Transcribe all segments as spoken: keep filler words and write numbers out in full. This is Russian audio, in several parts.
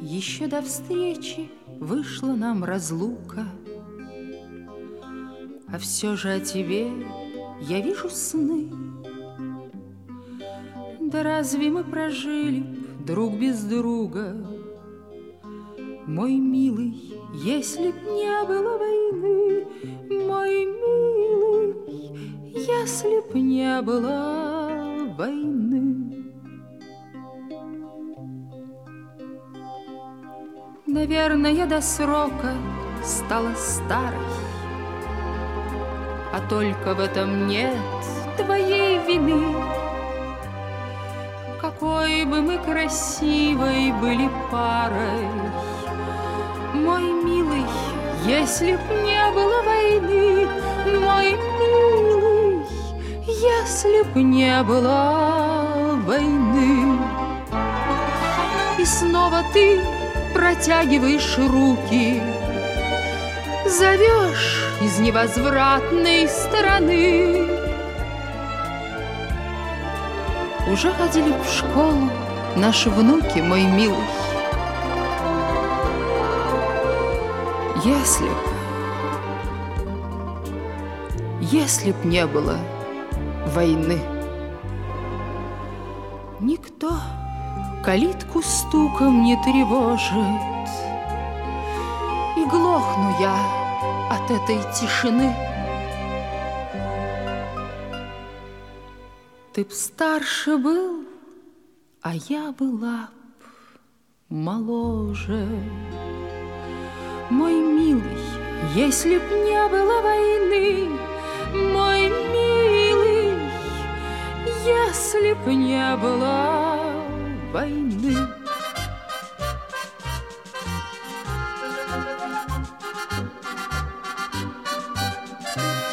Еще до встречи вышла нам разлука, а все же о тебе я вижу сны. Да разве мы прожили б друг без друга, мой милый, если б не было войны, мой милый, если б не было войны. Наверное, до срока стала старой, а только в этом нет твоей вины. Какой бы мы красивой были парой, мой милый, если б не было войны, мой милый, если б не было войны. И снова ты протягиваешь руки, зовешь из невозвратной стороны. Уже ходили в школу наши внуки, мой милый. Если б, если б не было войны, никто калитку стуком не тревожит, и глохну я от этой тишины. Ты б старше был, а я была б моложе. Мой милый, если б не было войны, мой милый, если б не было войны.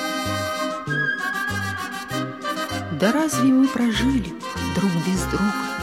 Да разве мы прожили друг без друга,